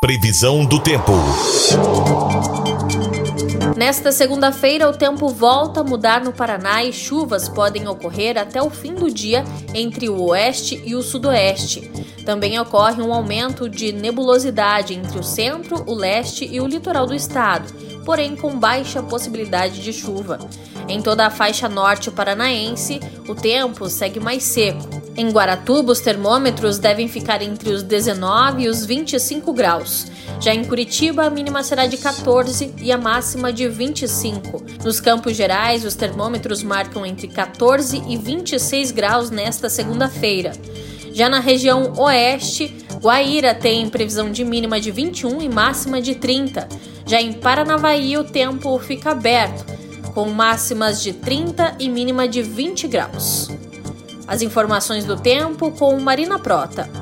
Previsão do tempo. Nesta segunda-feira, o tempo volta a mudar no Paraná e chuvas podem ocorrer até o fim do dia entre o oeste e o sudoeste. Também ocorre um aumento de nebulosidade entre o centro, o leste e o litoral do estado, porém com baixa possibilidade de chuva. Em toda a faixa norte paranaense, o tempo segue mais seco. Em Guaratuba, os termômetros devem ficar entre os 19 e os 25 graus. Já em Curitiba, a mínima será de 14 e a máxima de 25. Nos Campos Gerais, os termômetros marcam entre 14 e 26 graus nesta segunda-feira. Já na região oeste, Guaíra tem previsão de mínima de 21 e máxima de 30. Já em Paranavaí, o tempo fica aberto, com máximas de 30 e mínima de 20 graus. As informações do tempo com Marina Prota.